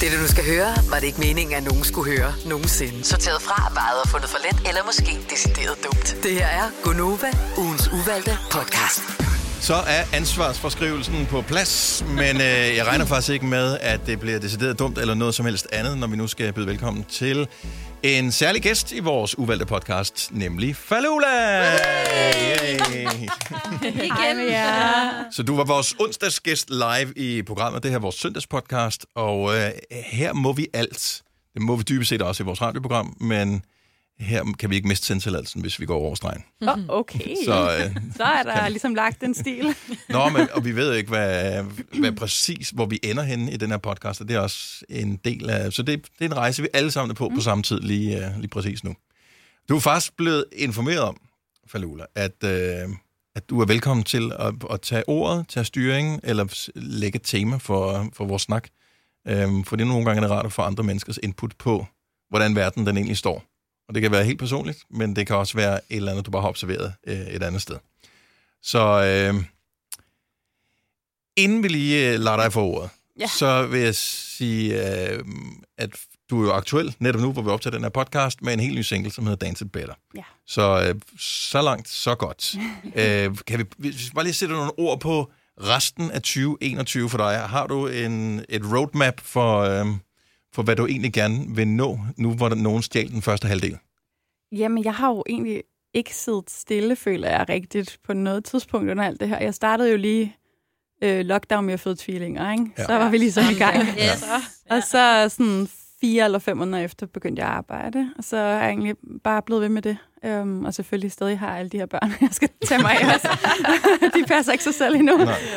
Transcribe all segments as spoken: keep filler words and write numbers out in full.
Det, du skal høre, var det ikke meningen, at nogen skulle høre nogensinde. Sorteret fra, vejet og fundet for let, eller måske decideret dumt. Det her er Gonova, ugens uvalgte podcast. Så er ansvarsforskrivelsen på plads, men øh, jeg regner faktisk ikke med, at det bliver decideret dumt eller noget som helst andet, når vi nu skal byde velkommen til en særlig gæst i vores uvalgte podcast, nemlig Falula! Yay! Igen, ja. Så du var vores onsdagsgæst live i programmet. Det her er vores søndagspodcast, og øh, her må vi alt. Det må vi dybest set også i vores radioprogram, men her kan vi ikke miste sendtilladelsen, hvis vi går over stregen. Oh, okay. Så, øh, så er der ligesom lagt en stil. Nå, men, og vi ved ikke, hvad, hvad præcis, hvor vi ender henne i den her podcast, og det er også en del af... Så det, det er en rejse, vi alle sammen er på mm. på samme tid, lige, uh, lige præcis nu. Du er faktisk blevet informeret om, Falula, at, uh, at du er velkommen til at, at tage ordet, tage styringen, eller lægge et tema for, for vores snak. Um, for det er nogle gange rart at få andre menneskers input på, hvordan verden den egentlig står. Og det kan være helt personligt, men det kan også være et eller andet, du bare har observeret øh, et andet sted. Så øh, inden vi lige øh, lader dig få ordet, ja. så vil jeg sige, øh, at du er jo aktuel netop nu, hvor vi optager den her podcast, med en helt ny single, som hedder Dance It Better. Ja. Så øh, så langt, så godt. øh, kan vi, vi bare lige sætte nogle ord på resten af tyve enogtyve for dig? Har du en, et roadmap for... Øh, for hvad du egentlig gerne vil nå, nu hvor der nogen stjal den første halvdel? Jamen, jeg har jo egentlig ikke siddet stille, føler jeg rigtigt, på noget tidspunkt under alt det her. Jeg startede jo lige øh, lockdown med at føde tvillinger, ikke? Ja. Så var vi ligesom i gang. Yes. Ja. Og så sådan fire eller fem måneder efter begyndte jeg at arbejde, og så er jeg egentlig bare blevet ved med det. Um, og selvfølgelig stadig har alle de her børn, jeg skal tage mig af. De passer ikke sig selv endnu.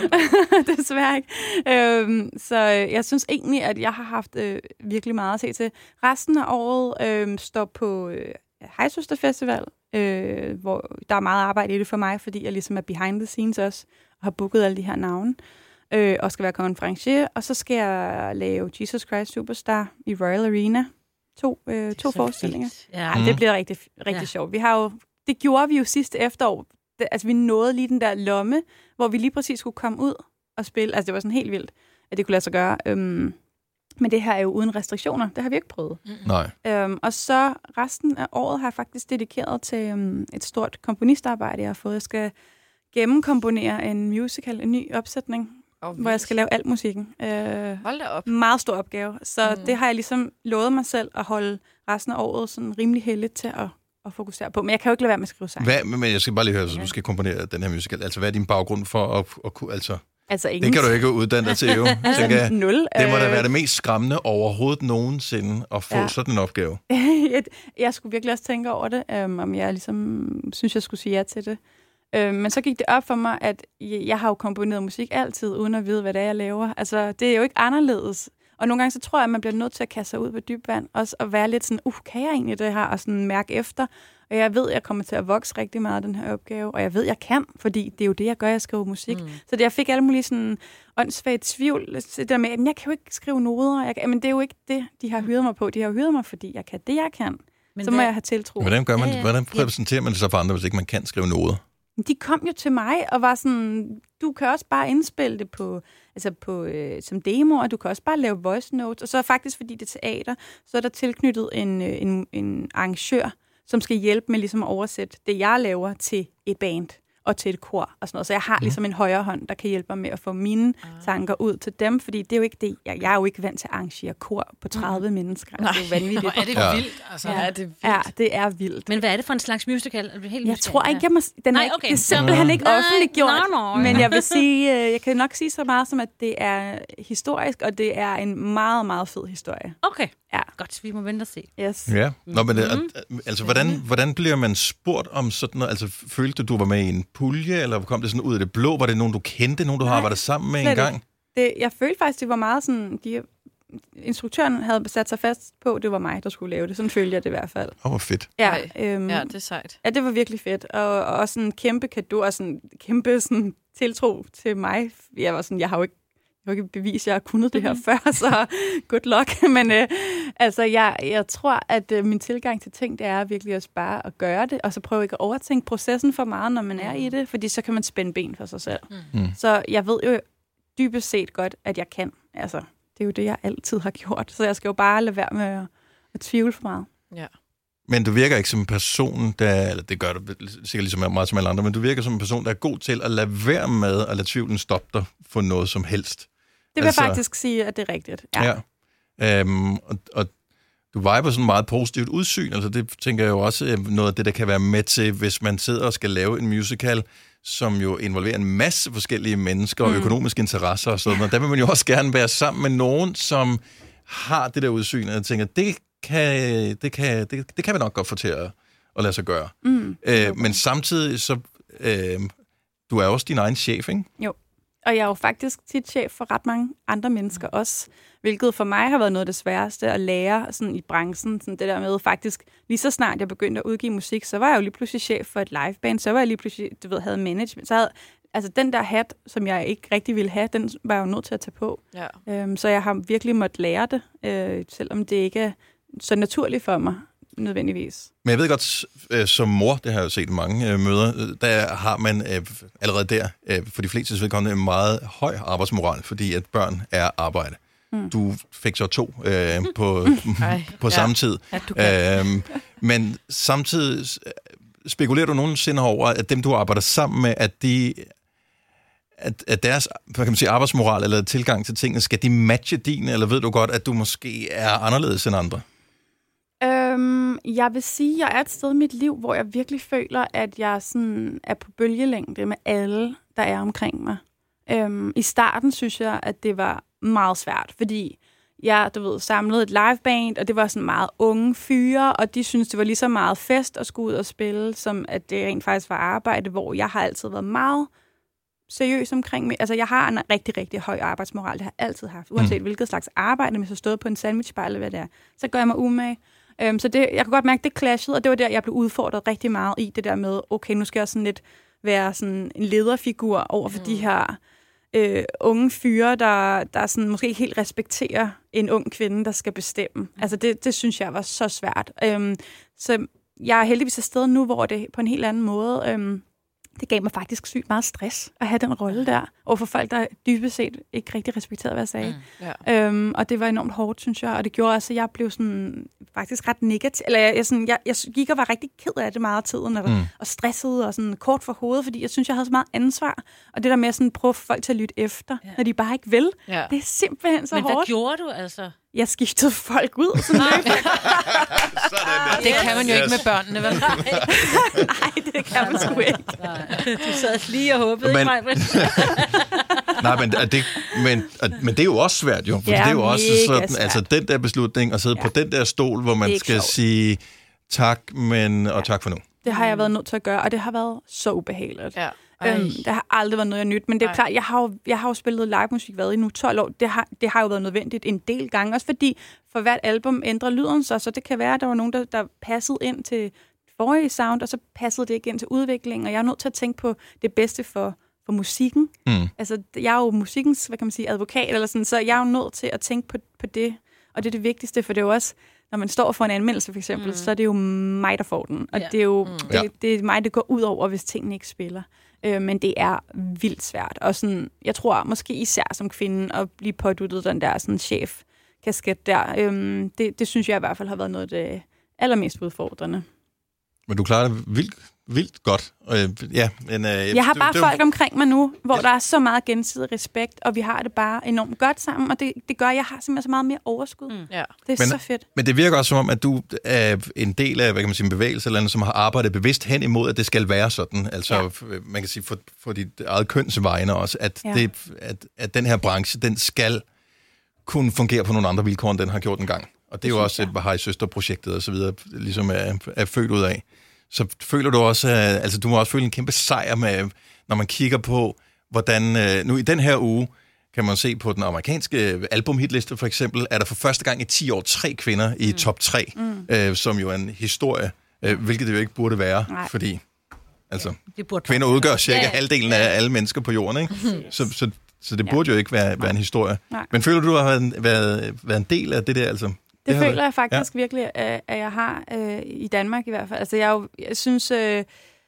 Desværre ikke. Um, så jeg synes egentlig, at jeg har haft øh, virkelig meget at se til. Resten af året øh, står på øh, Hejsøster Festival, øh, hvor der er meget arbejde i det for mig, fordi jeg ligesom er behind the scenes også, og har booket alle de her navne. Øh, og skal være konferencier, og så skal jeg lave Jesus Christ Superstar i Royal Arena. To, øh, to forestillinger. Ja. Ej, det bliver rigtig, rigtig ja. sjovt. Vi har jo, det gjorde vi jo sidste efterår. Det, altså, vi nåede lige den der lomme, hvor vi lige præcis skulle komme ud og spille. Altså, det var sådan helt vildt, at det kunne lade sig gøre. Øhm, men det her er jo uden restriktioner. Det har vi ikke prøvet. Mm. Nej. Øhm, og så resten af året har jeg faktisk dedikeret til um, et stort komponistarbejde, jeg har fået. Jeg gennemkomponere en musical, en ny opsætning, oh, hvor jeg skal lave alt musikken. Øh, Hold da op. Meget stor opgave. Så mm. det har jeg ligesom lovet mig selv at holde resten af året sådan rimelig heldigt til at, at fokusere på. Men jeg kan jo ikke lade være med at skrive sang. Hvad, men jeg skal bare lige høre, så du skal komponere den her musical. Altså, hvad er din baggrund for at, at kunne... Altså, altså det kan du ikke uddanne dig til, jo. altså, jeg, nul. Det må da være det mest skræmmende overhovedet nogensinde at få ja. sådan en opgave. Jeg skulle virkelig også tænke over det, um, om jeg ligesom synes, jeg skulle sige ja til det. Uh, men så gik det op for mig, at jeg har jo komponeret musik altid, uden at vide, hvad det er, jeg laver. Altså, det er jo ikke anderledes. Og nogle gange så tror jeg, at man bliver nødt til at kaste sig ud på dyb vand, også at være lidt sådan, uh, kan jeg egentlig det her, og sådan mærke efter. Og jeg ved, at jeg kommer til at vokse rigtig meget af den her opgave, og jeg ved, at jeg kan, fordi det er jo det, jeg gør, jeg skriver musik. Mm. Så det, jeg fik alle mulige sådan åndssvagt tvivl, det der med, at jeg kan jo ikke skrive noder, jeg kan, men det er jo ikke det, de har hyret mig på. De har hyret mig, fordi jeg kan det, jeg kan. Men så må hvad? jeg have tiltro. Hvordan gør man det? Hvordan præsenterer man det så for andre, hvis ikke man kan skrive noder? De kom jo til mig og var sådan, du kan også bare indspille det på, altså på, øh, som demo, og du kan også bare lave voice notes. Og så faktisk, fordi det er teater, så er der tilknyttet en, en, en arrangør, som skal hjælpe med ligesom at oversætte det, jeg laver, til et band og til et kor og sådan noget. Så jeg har ligesom en højre hånd, der kan hjælpe mig med at få mine tanker ud til dem, fordi det er jo ikke det. Jeg, jeg er jo ikke vant til at arrangere kor på tredive mm. mennesker. Nej. Det er jo vanvittigt. Er det ja. vildt? Altså. Ja, det er vildt. Ja, det er vildt. Men hvad er det for en slags musical? Er det helt jeg tror ikke, jeg må... Den Nej, er ikke, okay. det er simpelthen ikke Nej, offentliggjort. no, no. Men jeg vil sige, jeg kan nok sige så meget som, at det er historisk, og det er en meget, meget fed historie. Okay. Ja. Godt, vi må vente og se. Yes. Ja. Nå, men mm-hmm. altså, hvordan, hvordan bliver man spurgt om sådan noget? Altså, følte du, du var med i en pulje, eller kom det sådan ud af det blå? Var det nogen, du kendte? Nogen, du har arbejdet sammen med en gang? Det, jeg følte faktisk, det var meget sådan... De, instruktøren havde sat sig fast på, det var mig, der skulle lave det. Sådan følte jeg det i hvert fald. Åh, hvor fedt. Ja, øhm, ja, det er sejt. Ja, det var virkelig fedt. Og, og også sådan en kæmpe cadeau, og sådan kæmpe sådan tiltro til mig. Jeg var sådan, jeg har jo ikke Jeg kan ikke bevise, at jeg har kunnet det her mm-hmm. før, så good luck. Men øh, altså, jeg, jeg tror, at øh, min tilgang til ting, det er virkelig også bare at gøre det, og så prøve ikke at overtænke processen for meget, når man er i det, fordi så kan man spænde ben for sig selv. Mm. Så jeg ved jo dybest set godt, at jeg kan. Altså, det er jo det, jeg altid har gjort. Så jeg skal jo bare lade være med at, at tvivle for meget. Ja. Men du virker ikke som en person, der, eller det gør du sikkert ligesom meget som alle andre, men du virker som en person, der er god til at lade være med at lade tvivlen stoppe dig for noget som helst. Det vil altså, jeg faktisk sige, at det er rigtigt. Ja. ja. Øhm, og, og du viber sådan meget positivt udsyn, altså det tænker jeg jo også noget af det, der kan være med til, hvis man sidder og skal lave en musical, som jo involverer en masse forskellige mennesker og mm. økonomiske interesser og sådan noget. Der vil man jo også gerne være sammen med nogen, som har det der udsyn, og jeg tænker, det kan, det kan, det, det kan vi nok godt få til at, at lade sig gøre. Mm. Øh, men samtidig, så øh, du er også din egen chef, ikke? Jo, og jeg er jo faktisk tit chef for ret mange andre mennesker også, hvilket for mig har været noget af det sværeste at lære sådan i branchen. Sådan det der med faktisk, lige så snart jeg begyndte at udgive musik, så var jeg jo lige pludselig chef for et liveband, så var jeg lige pludselig, du ved, havde management. Så havde, altså den der hat, som jeg ikke rigtig ville have, den var jeg jo nødt til at tage på. Ja. Øhm, så jeg har virkelig måttet lære det, øh, selvom det ikke er så naturligt for mig, nødvendigvis. Men jeg ved godt, øh, som mor, det har jeg jo set i mange øh, møder, der har man øh, allerede der, øh, for de fleste vedkommende, en meget høj arbejdsmoral, fordi at børn er arbejde. Mm. Du fik så to øh, på, Ej, på samme ja. tid. Ja, øh, men samtidig spekulerer du nogensinde over, at dem, du arbejder sammen med, at de... At, at deres hvad kan man sige, arbejdsmoral eller tilgang til tingene, skal de matche din, eller ved du godt, at du måske er anderledes end andre? Øhm, jeg vil sige, at jeg er et sted i mit liv, hvor jeg virkelig føler, at jeg sådan er på bølgelængde med alle, der er omkring mig. Øhm, I starten synes jeg, at det var meget svært, fordi jeg, du ved, samlede et liveband, og det var sådan meget unge fyre, og de synes det var lige så meget fest at skulle ud og spille, som at det rent faktisk var arbejde, hvor jeg har altid været meget seriøs omkring mig. Altså, jeg har en rigtig, rigtig høj arbejdsmoral. Det har jeg altid haft. Uanset mm. hvilket slags arbejde, hvis jeg stod på en sandwichbar eller hvad det er, så gør jeg mig umage. Um, så det, jeg kan godt mærke, det clashede, og det var der, jeg blev udfordret rigtig meget i det der med, okay, nu skal jeg sådan lidt være sådan en lederfigur over for mm. de her øh, unge fyre, der, der sådan måske ikke helt respekterer en ung kvinde, der skal bestemme. Mm. Altså, det, det synes jeg var så svært. Um, så jeg er heldigvis et sted nu, hvor det på en helt anden måde... Um, Det gav mig faktisk sygt meget stress at have den rolle der, overfor folk, der dybest set ikke rigtig respekterede, hvad jeg sagde. Mm, ja. øhm, og det var enormt hårdt, synes jeg, og det gjorde også, at jeg blev sådan, faktisk ret negativ. Eller jeg, jeg, sådan, jeg, jeg gik og var rigtig ked af det meget af tiden, og, mm. og stresset og sådan kort for hovedet, fordi jeg synes, jeg havde så meget ansvar. Og det der med at sådan prøve folk til at lytte efter, ja. når de bare ikke vil, ja. det er simpelthen så Men hårdt. Men hvad gjorde du altså? Jeg skiftede folk ud. Sådan det kan man jo yes. ikke med børnene, vel? Nej, det kan man sgu ikke. Du sad lige og håbede, men, ikke mig? Nej, men det, men, men det er jo også svært, jo. For ja, det er jo også sådan, svært. Altså den der beslutning, at sidde ja. på den der stol, hvor man skal sjovt. sige tak, men og tak for nu. Det har jeg været nødt til at gøre, og det har været så ubehageligt. Ja. Øhm, det har aldrig været noget, jeg nyt, men det er Ej. klart, jeg har, jo, jeg har jo spillet live musik været i nu tolv år. Det har, det har jo været nødvendigt en del gange, også fordi for hvert album ændrer lyden sig, så det kan være, at der var nogen, der, der passede ind til forrige sound, og så passede det ikke ind til udviklingen, og jeg er nødt til at tænke på det bedste for, for musikken. Mm. Altså, jeg er jo musikkens, hvad kan man sige, advokat, eller sådan, så jeg er jo nødt til at tænke på, på det, og det er det vigtigste, for det er jo også, når man står for en anmeldelse for eksempel, mm. så er det jo mig, der får den, og ja. det er jo mm. det, det er mig, det går ud over, hvis tingene ikke spiller. Øh, men det er vildt svært, og sådan, jeg tror måske især som kvinde at blive påduttet den der sådan chef-kasket der, øhm, det, det synes jeg i hvert fald har været noget af det allermest udfordrende. Men du klarer det vildt, vildt godt. Øh, ja, men, øh, jeg har bare det, folk det, omkring mig nu, hvor ja. der er så meget gensidig respekt, og vi har det bare enormt godt sammen, og det, det gør, at jeg har simpelthen så meget mere overskud. Mm. Ja. Det er men, så fedt. Men det virker også som om, at du er en del af, hvad kan man sige, en bevægelse eller andet, som har arbejdet bevidst hen imod, at det skal være sådan. Altså, ja. man kan sige, for, for dit eget kønsvegne også, at, ja. det, at, at den her branche, den skal kunne fungere på nogle andre vilkår, end den har gjort en gang. Og det er jo også et Bahai Søster-projektet og så videre, ligesom er, er født ud af. Så føler du også, altså du må også føle en kæmpe sejr med, når man kigger på, hvordan, nu i den her uge, kan man se på den amerikanske albumhitliste for eksempel, er der for første gang i ti år tre kvinder i mm. top tre, mm. øh, som jo er en historie, øh, hvilket det jo ikke burde være, Nej. fordi altså, ja, kvinder udgør cirka ja, ja. halvdelen af alle mennesker på jorden, ikke? Mm. Så, så, så det burde ja. jo ikke være, være en historie. Nej. Men føler du, du har været, været, været en del af det der, altså? Det, det føler jeg faktisk ja. virkelig, at jeg har øh, i Danmark i hvert fald. Altså, jeg, jo, jeg synes, øh,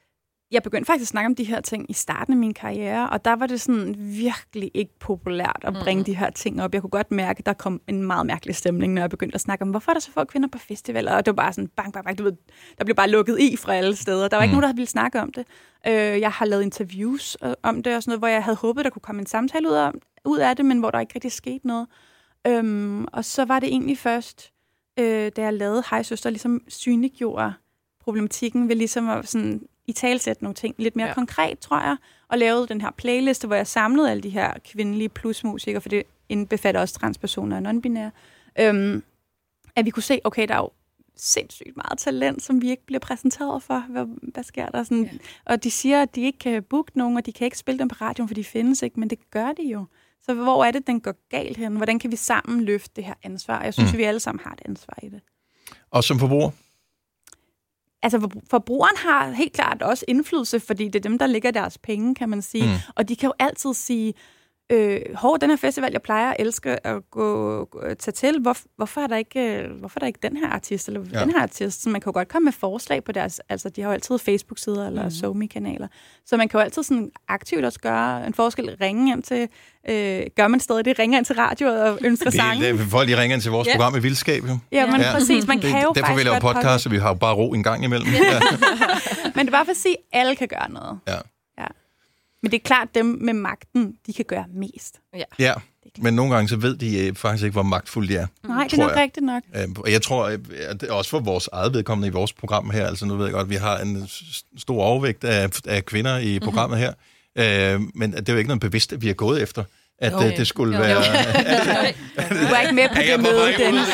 jeg begyndte faktisk at snakke om de her ting i starten af min karriere, og der var det sådan virkelig ikke populært at bringe mm. de her ting op. Jeg kunne godt mærke, at der kom en meget mærkelig stemning, når jeg begyndte at snakke om, hvorfor er der så få kvinder på festivaler? Og det var bare sådan, bang, bang, bang, du ved, der blev bare lukket i fra alle steder. Der var ikke mm. nogen, der ville snakke om det. Øh, jeg har lavet interviews om det, og sådan noget, hvor jeg havde håbet, der kunne komme en samtale ud af, ud af det, men hvor der ikke rigtig skete noget. Øhm, og så var det egentlig først, øh, da jeg lavede Hej Søster, ligesom synliggjorde problematikken ved ligesom at sådan i talsætte nogle ting lidt mere ja. konkret, tror jeg, og lavede den her playliste, hvor jeg samlede alle de her kvindelige plusmusikere, for det indbefatter også transpersoner og non-binære, øhm, at vi kunne se, okay, der er jo sindssygt meget talent, som vi ikke bliver præsenteret for. Hvad, hvad sker der? Sådan, ja. Og de siger, at de ikke kan booke nogen, og de kan ikke spille dem på radioen, for de findes ikke, men det gør de jo. Så hvor er det, den går galt hen? Hvordan kan vi sammen løfte det her ansvar? Jeg synes, mm. vi alle sammen har et ansvar i det. Og som forbruger? Altså, forbrugeren har helt klart også indflydelse, fordi det er dem, der lægger deres penge, kan man sige. Mm. Og de kan jo altid sige, øh, hov, den her festival, jeg plejer at elske at gå, gå tage til, hvor, hvorfor, er der ikke, hvorfor er der ikke den her artist, eller ja. den her artist? Så man kan jo godt komme med forslag på deres, altså de har jo altid Facebook-sider eller mm. SoMe-kanaler, så man kan jo altid sådan aktivt også gøre en forskel, ringe ind til, øh, gør man stadig det, ringer ind til radio og ønsker sange. Det er folk, de ringer ind til vores yeah. program i Vildskab, jo. Ja, men ja. præcis, man kan det, jo derfor vi laver podcast, så vi har bare ro en gang imellem. Ja. Men det er bare for at sige, at alle kan gøre noget. Ja. Ja. Men det er klart, dem med magten, de kan gøre mest. Ja, ja. Men nogle gange så ved de faktisk ikke, hvor magtfulde de er. Nej, det er nok jeg. rigtigt nok. Og jeg tror, at også for vores eget vedkommende i vores program her, altså nu ved jeg godt, at vi har en stor overvægt af, af kvinder i programmet her, mm-hmm. men det er jo ikke noget bevidst, at vi er gået efter, at jo, det, det skulle jo, være... Jo. Du er ikke med på ja, det møde, Dennis.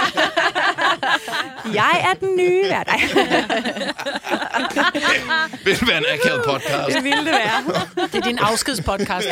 Jeg er den nye vært. Det vil være en akavet podcast. Det ville det være. Det er din afskedspodcast.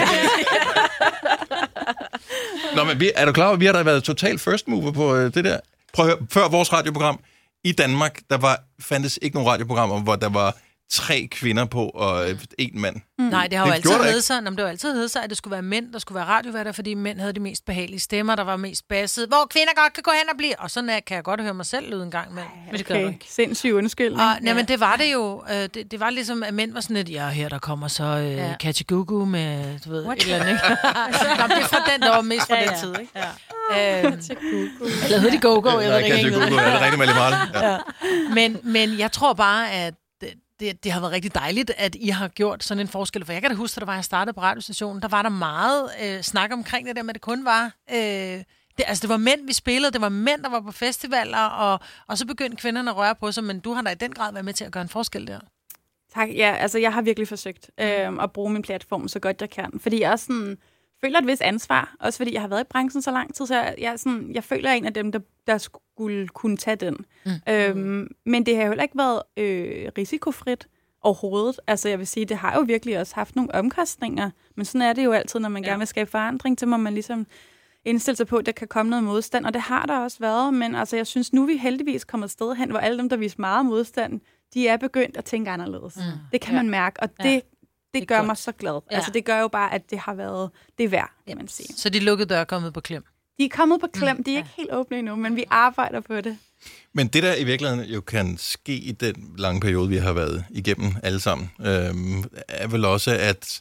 Nå, men vi, er du klar over, at vi har da været total first mover på øh, det der? Prøv at høre, før vores radioprogram i Danmark, der var, fandtes ikke nogen radioprogrammer, hvor der var tre kvinder på og øh, en mand. Mm. Nej, det har jo det altid heddet sig, det har altid heddet sig, at det skulle være mænd, der skulle være radioværter, fordi mænd havde de mest behagelige stemmer, der var mest basset, hvor kvinder godt kan gå hen og blive. Og sådan er, kan jeg godt høre mig selv lyde en gang med. Men det gør okay. ikke. Sindssygt undskyldning. Og, ja. men det var det jo. Øh, det, det var ligesom, at mænd var sådan lidt, ja, her der kommer så øh, ja. Katja Gugu med, du ved, What? et eller andet, ikke? Nå, det er fra den, der var mest fra ja, ja. den tid, ikke? Ja. Øhm, eller hedder de Go-Go? Jeg ved ikke. Katja Gugu, er det rigtig med lidt meget? Men, men jeg tror bare, at Det, det har været rigtig dejligt, at I har gjort sådan en forskel. For jeg kan da huske, da var jeg startede på radiostationen, der var der meget øh, snak omkring det der, men det kun var... Øh, det, altså, det var mænd, vi spillede, det var mænd, der var på festivaler, og, og så begyndte kvinderne at røre på sig, men du har da i den grad været med til at gøre en forskel der. Tak. Ja, altså, jeg har virkelig forsøgt øh, at bruge min platform så godt jeg kan, fordi jeg også sådan... føler et vis ansvar, også fordi jeg har været i branchen så lang tid, så jeg, jeg, sådan, jeg føler en af dem, der, der skulle kunne tage den. Mm. Øhm, men det har jo heller ikke været øh, risikofrit overhovedet. Altså jeg vil sige, det har jo virkelig også haft nogle omkostninger, men sådan er det jo altid, når man ja. gerne vil skabe forandring, så må man ligesom indstille sig på, at der kan komme noget modstand, og det har der også været, men altså jeg synes nu, vi heldigvis kommer et sted hen, hvor alle dem, der viser meget modstand, de er begyndt at tænke anderledes. Mm. Det kan ja. man mærke, og det... Ja. Det, det gør godt. mig så glad. Ja. Altså, det gør jo bare, at det har været det værd, kan man sige. Så de lukkede døre er kommet på klem? De er kommet på klem. Mm. De er ikke ja. helt åbne endnu, men vi arbejder på det. Men det, der i virkeligheden jo kan ske i den lange periode, vi har været igennem alle sammen, øhm, er vel også, at,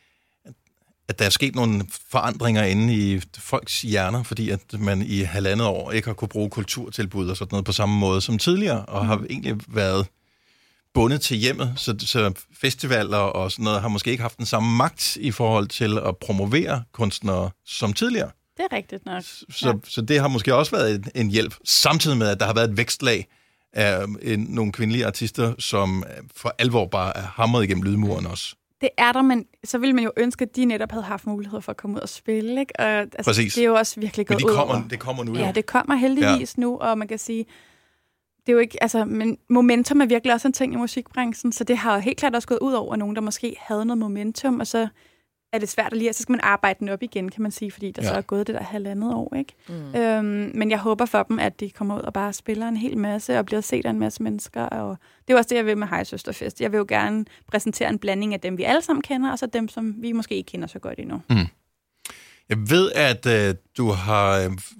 at der er sket nogle forandringer inde i folks hjerner, fordi at man i halvandet år ikke har kunne bruge kulturtilbud og sådan noget på samme måde som tidligere, og mm. har egentlig været bundet til hjemmet, så, så festivaler og sådan noget har måske ikke haft den samme magt i forhold til at promovere kunstnere som tidligere. Det er rigtigt nok. Så, ja. så det har måske også været en, en hjælp, samtidig med, at der har været et vækstlag af en, nogle kvindelige artister, som for alvor bare er hamret igennem lydmuren også. Det er der, men så ville man jo ønske, at de netop havde haft mulighed for at komme ud og spille, ikke? Og, altså, Præcis. Det er jo også virkelig gået ud over. Men det kommer nu. Ja, det kommer heldigvis ja. nu, og man kan sige... Det er jo ikke, altså, men momentum er virkelig også en ting i musikbranchen, så det har jo helt klart også gået ud over nogen, der måske havde noget momentum, og så er det svært at lige, så skal man arbejde den op igen, kan man sige, fordi der ja. så er gået det der halvandet år, ikke? Mm. Øhm, men jeg håber for dem, at de kommer ud og bare spiller en hel masse, og bliver set af en masse mennesker, og det er også det, jeg vil med Hej Søsterfest. Jeg vil jo gerne præsentere en blanding af dem, vi alle sammen kender, og så dem, som vi måske ikke kender så godt endnu. Mm. Jeg ved, at øh, du har... Øh,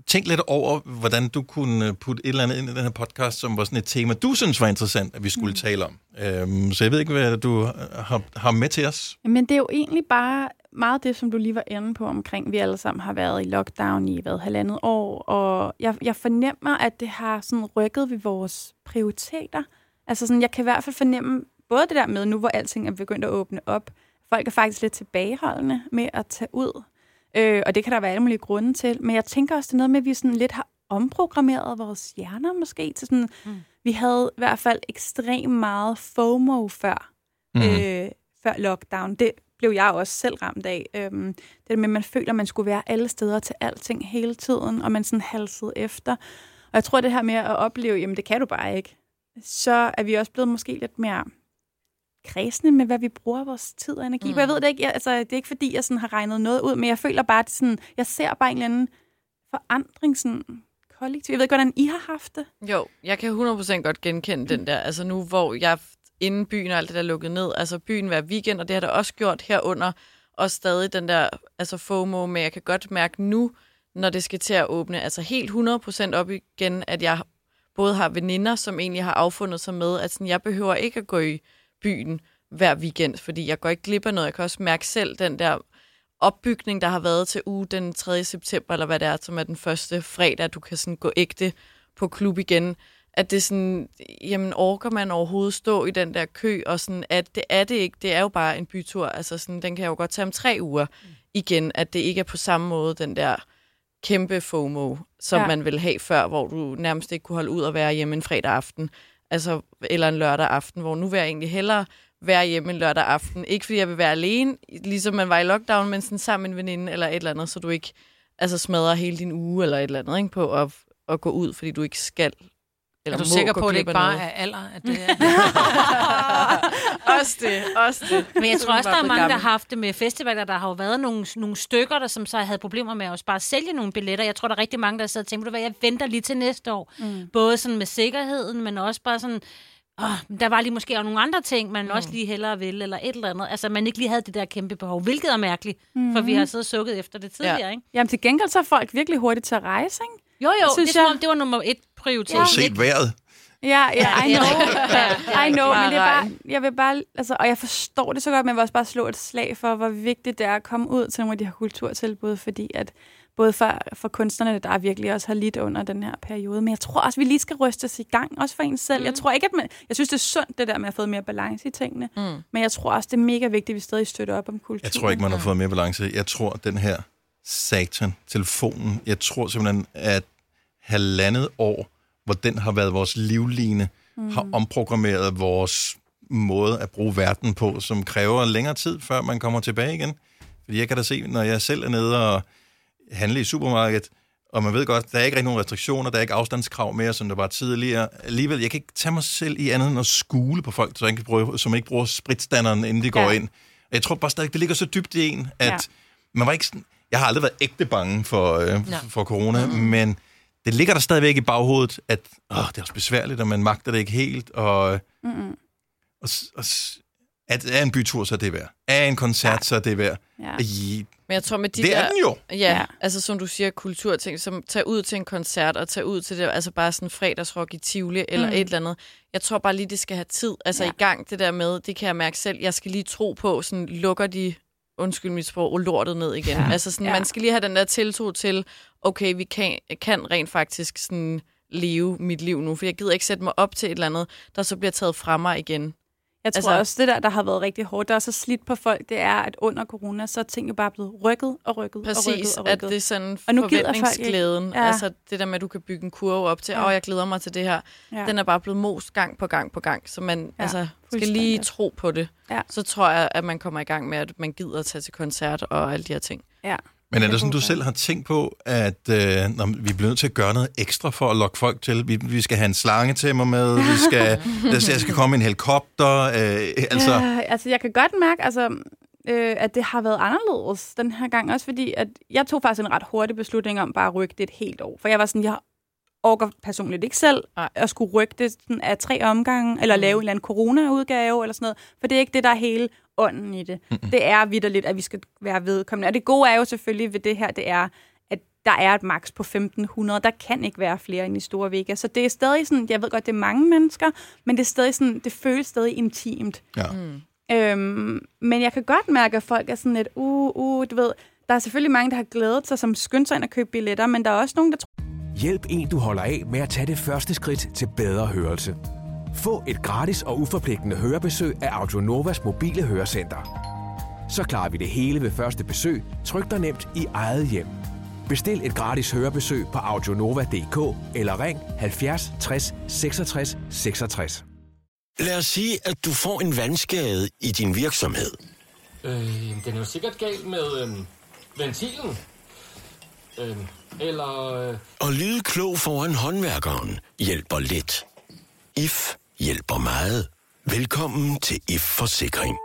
tænkt lidt over, hvordan du kunne putte et eller andet ind i den her podcast, som var sådan et tema, du synes var interessant, at vi skulle mm. tale om. Øhm, så jeg ved ikke, hvad du har, har med til os. Men det er jo egentlig bare meget det, som du lige var inde på omkring. Vi alle sammen har været i lockdown i hvad, halvandet år, og jeg, jeg fornemmer, at det har sådan rykket ved vores prioriteter. Altså sådan, jeg kan i hvert fald fornemme både det der med nu, hvor alting er begyndt at åbne op. Folk er faktisk lidt tilbageholdende med at tage ud. Øh, og det kan der være alle mulige grunde til. Men jeg tænker også, det er noget med, at vi sådan lidt har omprogrammeret vores hjerner måske. Til sådan, mm. Vi havde i hvert fald ekstremt meget FOMO før, mm. øh, før lockdown. Det blev jeg også selv ramt af. Øhm, det der med, at man føler, at man skulle være alle steder til alting hele tiden, og man sådan halsede efter. Og jeg tror, det her med at opleve, jamen det kan du bare ikke. Så er vi også blevet måske lidt mere kredsende med, hvad vi bruger vores tid og energi. Mm. Jeg ved det ikke, jeg, altså, det er ikke fordi, jeg sådan har regnet noget ud, men jeg føler bare, at sådan, jeg ser bare en eller anden forandring sådan kollektivt. Jeg ved ikke, hvordan I har haft det. Jo, jeg kan hundrede procent godt genkende den der. Altså nu, hvor jeg inden byen og alt det der lukket ned, altså byen hver weekend, og det har der også gjort herunder, og stadig den der altså FOMO, men jeg kan godt mærke nu, når det skal til at åbne, altså helt hundrede procent op igen, at jeg både har veninder, som egentlig har affundet sig med, at sådan, jeg behøver ikke at gå i byen hver weekend, fordi jeg går ikke glip af noget. Jeg kan også mærke selv den der opbygning, der har været til uge den tredje september, eller hvad det er, som er den første fredag, du kan sådan gå ægte på klub igen, at det sådan, jamen orker man overhovedet stå i den der kø, og sådan, at det er det ikke, det er jo bare en bytur, altså sådan, den kan jeg jo godt tage om tre uger igen, at det ikke er på samme måde den der kæmpe FOMO, som ja. man ville have før, hvor du nærmest ikke kunne holde ud og være hjemme en fredag aften, altså, eller en lørdag aften, hvor nu vil jeg egentlig hellere være hjemme en lørdag aften. Ikke fordi jeg vil være alene, ligesom man var i lockdown, men sådan sammen med en veninde eller et eller andet, så du ikke altså, smadrer hele din uge eller et eller andet ikke, på at, at gå ud, fordi du ikke skal. Eller er du sikker på, at det ikke bare er alder? At det er... også det, også det. Men jeg tror også, der er mange, der har haft det med festivaler. Der har jo været nogle, nogle stykker, der som så havde problemer med at bare sælge nogle billetter. Jeg tror, der er rigtig mange, der sidder og tænker, hvad jeg venter lige til næste år. Mm. Både sådan med sikkerheden, men også bare sådan... Oh, der var lige måske også nogle andre ting, man mm. også lige hellere ville, eller et eller andet. Altså, man ikke lige havde det der kæmpe behov, hvilket er mærkeligt, mm. for vi har siddet og sukket efter det tidligere, ja. ikke? Jamen, til gengæld så er folk virkelig hurtigt til at rejse, ikke? Jo, jo, synes det, er, jeg... det var nummer et prioritet. Ja. Set vejret. Ja, ja, I know. ja, I know, men det er bare, jeg vil bare, altså, og jeg forstår det så godt, men jeg vil også bare slå et slag for, hvor vigtigt det er at komme ud til nogle af de her kulturtilbud, fordi at både for, for kunstnerne, der virkelig også har lidt under den her periode, men jeg tror også, vi lige skal ryste os i gang, også for en selv. Mm. Jeg tror ikke, at man, jeg synes, det er sundt, det der med at få mere balance i tingene, mm. men jeg tror også, det er mega vigtigt, at vi stadig støtter op om kultur. Jeg tror ikke, man har fået mere balance. Jeg tror, den her satan, telefonen, jeg tror simpelthen, at halvandet år, hvor den har været vores livline, mm. har omprogrammeret vores måde at bruge verden på, som kræver længere tid, før man kommer tilbage igen. Fordi jeg kan da se, når jeg selv er nede og handler i supermarkedet, og man ved godt, der er ikke rigtig nogen restriktioner, der er ikke afstandskrav mere, som der var tidligere. Alligevel, jeg kan ikke tage mig selv i andet end at skule på folk, som ikke bruger, som ikke bruger spritstanderen, inden de går ja. ind. Jeg tror bare stadig, det ligger så dybt i en, at ja. man var ikke sådan, jeg har aldrig været ægte bange for, øh, for corona, mm-hmm. men det ligger der stadigvæk i baghovedet, at åh, det er også besværligt, og man magter det ikke helt, og, mm-hmm. og, og at er en bytur, så er det værd. Er en koncert, ja. så er det værd. Ja. I, Men jeg tror med de det der, er den jo. Ja, ja, altså som du siger, kulturting, som tager ud til en koncert, og tager ud til det, altså bare sådan fredagsrock i Tivoli, eller mm. et eller andet. Jeg tror bare lige, det skal have tid, altså ja. i gang det der med, det kan jeg mærke selv, jeg skal lige tro på, sådan lukker de, undskyld mit sprog, lortet ned igen. Ja. Altså sådan, ja. man skal lige have den der tiltro til, okay, vi kan, kan rent faktisk sådan leve mit liv nu, for jeg gider ikke sætte mig op til et eller andet, der så bliver taget fra mig igen. Jeg tror altså, også, det der, der har været rigtig hårdt, der er så slidt på folk, det er, at under corona, så er ting jo bare blevet rykket og rykket præcis, og rykket og rykket. At det er sådan forventningsglæden. Ja. Altså det der med, at du kan bygge en kurve op til, åh, ja. oh, jeg glæder mig til det her. Ja. Den er bare blevet most gang på gang på gang, så man ja, altså, skal lige tro på det. Ja. Så tror jeg, at man kommer i gang med, at man gider at tage til koncert og alle de her ting. Ja. Men er det sådan, du selv har tænkt på, at øh, når vi bliver nødt til at gøre noget ekstra for at lokke folk til? Vi, vi skal have en slangetæmmer med, vi skal, der skal komme en helikopter. Øh, altså. Ja, altså, jeg kan godt mærke, altså, øh, at det har været anderledes den her gang. Også fordi, at jeg tog faktisk en ret hurtig beslutning om bare at rykke det et helt år. For jeg var sådan, jeg orker personligt ikke selv at skulle rykke det sådan af tre omgange, eller lave en eller anden corona-udgave, eller sådan noget. For det er ikke det, der er hele ånden i det. Mm-hmm. Det er vitterligt, at vi skal være vedkommende. Og det gode er jo selvfølgelig ved det her, det er, at der er et maks på femten hundrede. Der kan ikke være flere end i Store Vega. Så det er stadig sådan, jeg ved godt, det er mange mennesker, men det er stadig sådan, det føles stadig intimt. Ja. Mm. Øhm, men jeg kan godt mærke, at folk er sådan lidt, uh, uh, du ved, der er selvfølgelig mange, der har glædet sig, som skynder sig ind og købe billetter, men der er også nogen, der tror... Hjælp en, du holder af med at tage det første skridt til bedre hørelse. Få et gratis og uforpligtende hørebesøg af Audionovas mobile hørecenter. Så klarer vi det hele ved første besøg, tryk dig nemt i eget hjem. Bestil et gratis hørebesøg på audionova punktum d k eller ring halvfjerds tres seksogtres seksogtres. Lad os sige, at du får en vandskade i din virksomhed. Øh, den er jo sikkert galt med øh, ventilen. Øh, eller... Øh... Og lyde klog foran håndværkeren hjælper lidt. I F hjælper meget. Velkommen til I F Forsikring.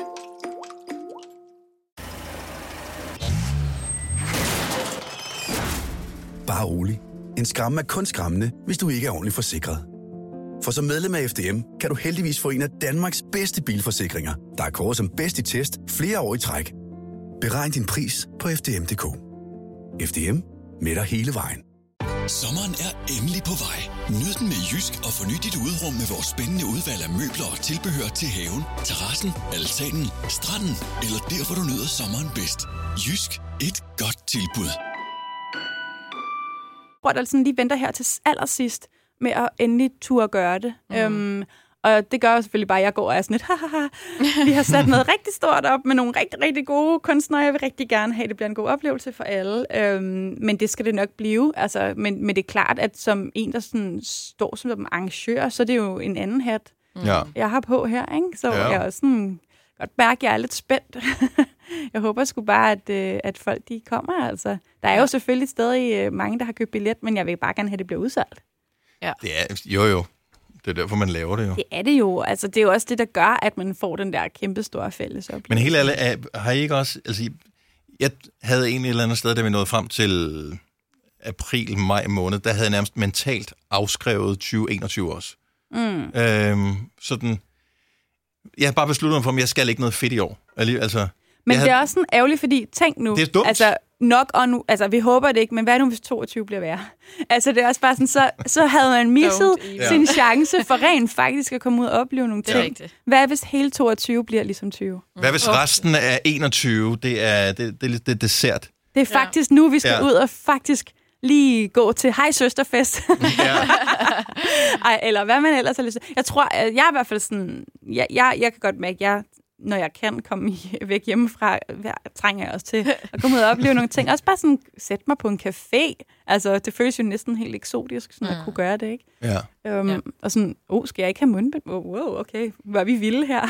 Bare rolig. En skræmme er kun skræmmende, hvis du ikke er ordentligt forsikret. For som medlem af F D M kan du heldigvis få en af Danmarks bedste bilforsikringer, der er kåret som bedst i test flere år i træk. Beregn din pris på f d m punktum d k. F D M med dig hele vejen. Sommeren er endelig på vej. Nyd den med Jysk og forny dit uderum med vores spændende udvalg af møbler og tilbehør til haven, terrassen, altanen, stranden eller der, hvor du nyder sommeren bedst. Jysk. Et godt tilbud. Hvor der sådan lige venter her til allersidst med at endelig turde gøre det. Mm. Øhm, og det gør jo selvfølgelig bare, at jeg går og er sådan lidt, hahaha, vi har sat noget rigtig stort op med nogle rigtig, rigtig gode kunstnere. Jeg vil rigtig gerne have, at det bliver en god oplevelse for alle. Øhm, men det skal det nok blive. Altså, men, men det er klart, at som en, der sådan står som arrangør, så er det jo en anden hat, ja. jeg har på her. Ikke? Så ja. jeg er også sådan, godt mærke, at jeg er lidt spændt. Jeg håber sgu bare, at, at folk de kommer. Altså. Der er jo selvfølgelig stadig mange, der har købt billet, men jeg vil bare gerne have, at det bliver udsolgt. Ja. Det er, jo jo, det er derfor, man laver det jo. Det er det jo. Altså, det er jo også det, der gør, at man får den der kæmpe store fælles oplevelse. Men helt ærligt, har I ikke også... Altså, jeg havde en eller andet sted, da vi nåede frem til april, maj måned, der havde jeg nærmest mentalt afskrevet tyve enogtyve også. Mm. Øhm, sådan... Jeg har bare besluttet mig for, at jeg skal ikke noget fedt i år. Altså, men havde... det er også sådan ærgerligt, fordi tænk nu... Det er dumt. Altså, nok og nu... Altså, vi håber det ikke, men hvad nu, hvis toogtyve bliver værre? Altså, det er også bare sådan, så, så havde man misset sin chance for rent faktisk at komme ud og opleve nogle ting. Rigtigt. Hvad hvis hele toogtyve bliver ligesom tyve? Hvad hvis resten af enogtyve, det er, det, det, det er dessert? Det er faktisk ja. nu, vi skal ja. ud og faktisk... lige gå til hej søsterfest. Ja. Ej, eller hvad man ellers har lyst til. Jeg tror, jeg er i hvert fald sådan, jeg, jeg, jeg kan godt mærke, at jeg, når jeg kan komme væk hjemmefra, trænger jeg også til at komme ud og opleve nogle ting. Også bare sådan, sætte mig på en café. Altså, det føles jo næsten helt eksotisk, sådan mm. at kunne gøre det, ikke? Ja. Um, ja. Og sådan, oh, skal jeg ikke have mundbind? Oh, wow, okay, hvor er vi vilde her.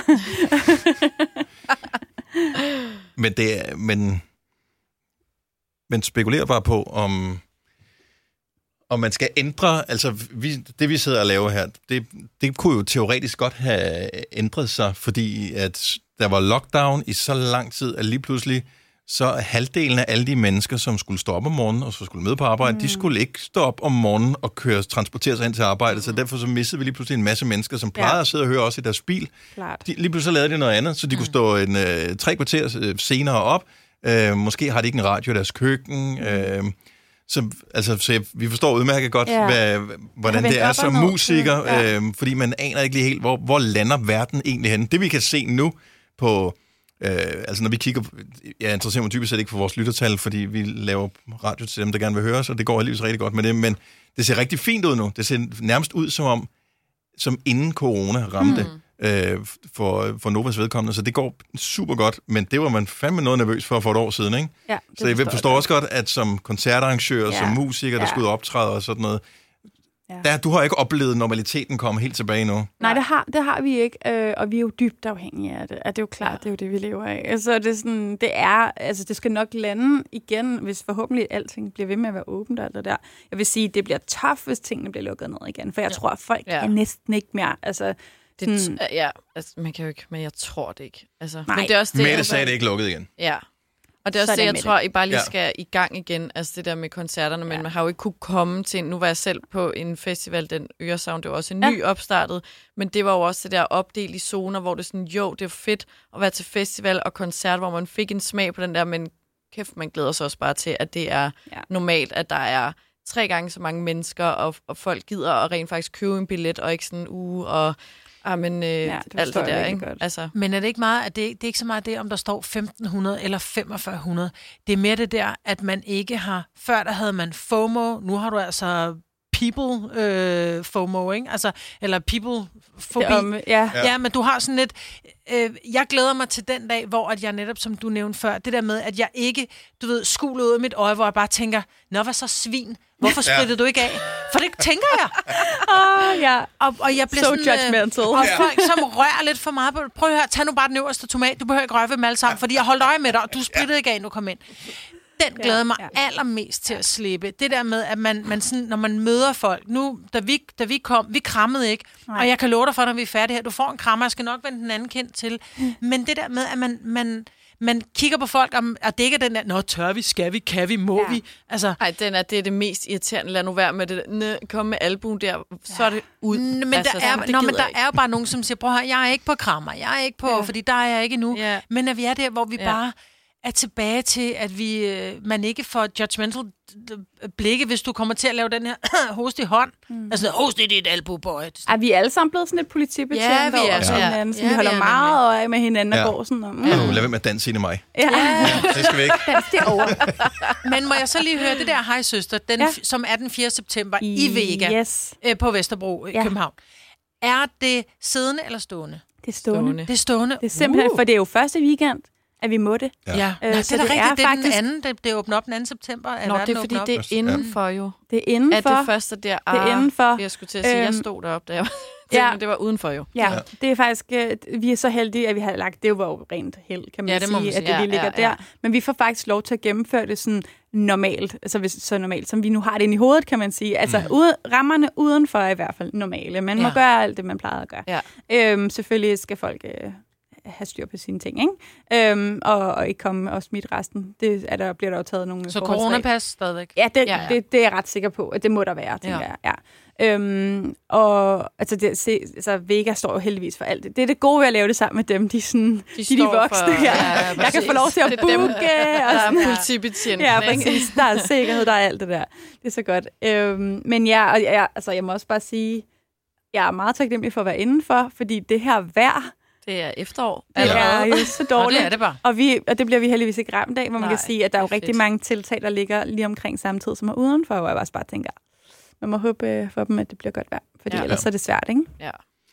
men det er, men, men spekulerer bare på, om Og man skal ændre, altså vi, det vi sidder og laver her, det, det kunne jo teoretisk godt have ændret sig, fordi at der var lockdown i så lang tid, at lige pludselig så halvdelen af alle de mennesker, som skulle stå op om morgenen og så skulle med på arbejde, mm. de skulle ikke stå op om morgenen og køre, transportere sig ind til arbejde, mm. så derfor så mistede vi lige pludselig en masse mennesker, som plejede ja. at sidde og høre også i deres bil. De, lige pludselig så lavede de noget andet, så de mm. kunne stå en, øh, tre kvarter øh, senere op. Øh, måske har de ikke en radio i deres køkken. Øh, Så, altså, så jeg, vi forstår udmærket godt, ja. hvad, hvordan det er som musiker, ja. øh, fordi man aner ikke lige helt, hvor, hvor lander verden egentlig henne. Det vi kan se nu på, øh, altså når vi kigger, jeg interesserer mig typisk set ikke for vores lyttertal, fordi vi laver radio til dem, der gerne vil høre os, og det går alligevel rigtig godt med det, men det ser rigtig fint ud nu. Det ser nærmest ud som om, som inden corona ramte. Mm. Øh, for, for Novas vedkommende, så det går super godt, men det var man fandme noget nervøs for for et år siden, ikke? Ja, så jeg forstår jeg også godt, at som koncertarrangør, ja. som musiker, der ja. skulle optræde og sådan noget, ja. der, du har ikke oplevet normaliteten komme helt tilbage nu. Nej, det har, det har vi ikke, øh, og vi er jo dybt afhængige af det. Og det er jo klart, ja. det er jo det, vi lever af. Altså, det er sådan, det er, altså, det skal nok lande igen, hvis forhåbentlig alting bliver ved med at være åbent og alt det der. Jeg vil sige, det bliver tough, hvis tingene bliver lukket ned igen, for jeg ja. tror, at folk ja. kan næsten ikke mere, altså. Det, hmm. Ja, altså, man kan jo ikke, men jeg tror det ikke. Altså, men det er også det, Mette sagde, det ikke lukket igen. Ja, og det er også så det, jeg tror, I bare lige skal ja. i gang igen. Altså det der med koncerterne, men ja. man har jo ikke kunne komme til, nu var jeg selv på en festival, den Øresound, det var også en ny ja. opstartet, men det var jo også det der opdelt i zoner, hvor det sådan, jo, det er fedt at være til festival og koncert, hvor man fik en smag på den der, men kæft, man glæder sig også bare til, at det er ja. normalt, at der er tre gange så mange mennesker, og, og folk gider at rent faktisk købe en billet, og ikke sådan en uge, og ah, men, øh, ja, det alt det der, ikke? Altså. Men er det ikke meget, at det, det er ikke så meget det, om der står femten hundrede eller femogfyrre hundrede. Det er mere det der, at man ikke har, før der havde man FOMO, nu har du altså people øh, FOMO, ikke? Altså, eller people fobi. Um, ja. ja, men du har sådan lidt, øh, jeg glæder mig til den dag, hvor at jeg netop, som du nævnte før, det der med, at jeg ikke, du ved, skuler ud af mit øje, hvor jeg bare tænker, nå, hvad så svin? Hvorfor spritter ja. du ikke af? For det tænker jeg. Oh, ja. og, og jeg bliver so sådan... judgmental. Øh, og folk, som rører lidt for meget på... Prøv at høre, tag nu bare den øverste tomat. Du behøver ikke røre ved dem alle sammen, fordi jeg holdt øje med dig, og du sprittede ikke af, nu kom ind. Den glæder mig ja, ja. allermest til at slippe. Det der med, at man, man sådan, når man møder folk... Nu, da vi, da vi kom, vi krammede ikke. Nej. Og jeg kan love dig for, når vi er færdige her. Du får en krammer, jeg skal nok vende den anden kind til. Mm. Men det der med, at man... man man kigger på folk, om, og det ikke er den der, nå, tør vi, skal vi, kan vi, må ja. vi? Altså, ej, den er, det er det mest irriterende. Lad nu være med det der, kom med albuen der, så er det ud. Men, altså, der, er, sådan, nå, men der er jo bare nogen, som siger, prøv her, jeg er ikke på krammer, jeg er ikke på, ja. fordi der er jeg ikke endnu. Ja. Men at vi er der, hvor vi ja. bare er tilbage til, at vi, man ikke får judgmental blikke, hvis du kommer til at lave den her host i hånd. Mm. Altså, host i dit albubøj. Er vi alle sammen blevet sådan et politibetjent? Ja, vi er. Ja. Ja. Så ja, vi holder vi meget øje med hinanden og ja. går sådan. Mm. Ja, lad være med at danse ind i mig. Ja. ja. Det skal vi ikke. Dans derovre. Men må jeg så lige høre det der Hej Søster, den, ja. som er den fjerde september i Vega yes. øh, på Vesterbro i ja. København. Er det siddende eller stående? Det er stående. Det er stående. Det er simpelthen, uh. for det er jo første weekend, at vi må det. Ja, ja. Øh, Nå, det er da rigtigt, er det er faktisk... den anden, det, det åbner op den anden september. Er Nå, det er fordi, det er indenfor jo. Det er indenfor. At det første der, ah, det er indenfor. Jeg skulle til at sige, øhm, jeg stod deroppe, da jeg ja. det var udenfor jo. Ja, ja, det er faktisk, vi er så heldige, at vi har lagt, det var jo rent held, kan man ja, det sige, sige, at det ja, lige ligger ja, ja. der. Men vi får faktisk lov til at gennemføre det sådan normalt, altså hvis, så normalt, som vi nu har det inde i hovedet, kan man sige. Altså mm. ude, rammerne udenfor er i hvert fald normale. Man ja. må gøre alt det, man plejede at gøre. Ja. Øhm, selvfølgelig skal folk... Øh, have styr på sine ting, ikke? Øhm, og, og ikke komme og smitte resten. Det er der, bliver der jo taget nogle... Så coronapas stadigvæk? Ja, det, ja, ja. Det, det er jeg ret sikker på, at det må der være, tænker ja. jeg. Ja. Øhm, og altså, det, se, altså, Vega står jo heldigvis for alt det. Det er det gode ved at lave det sammen med dem. De, sådan, de, de, de voksne her. Ja, ja, jeg kan få lov til at booke. Der er politibetjenten, ja, præcis. Der er sikkerhed, der er alt det der. Det er så godt. Øhm, men ja, og jeg, altså, jeg må også bare sige, jeg er meget taknemmelig for at være indenfor, fordi det her vejr, det er efterår. Det er jo så dårligt. Og det er det bare. Og, vi, og det bliver vi heldigvis ikke ramt af, hvor man Nej, kan sige, at der er jo rigtig fedt. mange tiltag, der ligger lige omkring samtidig, som er udenfor, hvor jeg også bare tænker, man må håbe for dem, at det bliver godt vejr, fordi ja. ellers er det svært, ikke? Ja.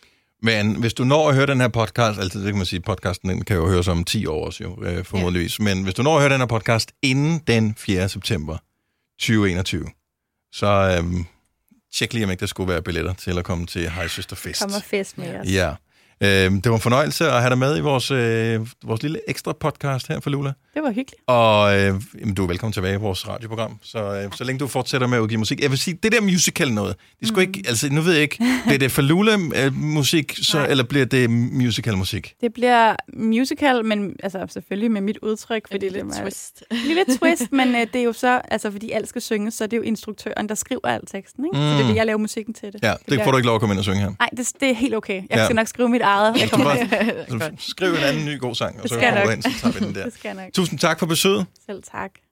Men hvis du når at høre den her podcast, altså det kan man sige, podcasten den kan jo høres om ti år, jo, øh, formodentligvis, ja. men hvis du når at høre den her podcast inden den fjerde september tyve enogtyve, så øhm, tjek lige, om ikke der skulle være billetter til at komme til Hej Søster Fest. Kommer fest med os. Ja. Det var en fornøjelse at have dig med i vores, øh, vores lille ekstra podcast her for Lula. Det var hyggeligt. Og øh, jamen, du er velkommen tilbage i vores radioprogram. Så, øh, så længe du fortsætter med at udgive musik. Jeg vil sige, det der musical noget, det skulle mm. ikke, altså nu ved jeg ikke, bliver det for Lula-musik, så, eller bliver det musical-musik? Det bliver musical, men altså selvfølgelig med mit udtryk. Fordi det er lidt twist. Lille twist, men øh, det er jo så, altså fordi alt skal synges, så det er jo instruktøren, der skriver al teksten, ikke? Mm. Så det er det, jeg laver musikken til det. Ja, det, det bliver... får du ikke lov at komme ind og synge her. Nej, det, det er helt okay. Jeg ja. skal nok skrive mit eget. Jeg kommer bare, skriv en anden ny god sang, og så kommer du ind, så tager vi den der. Tusind tak for besøget. Selv tak.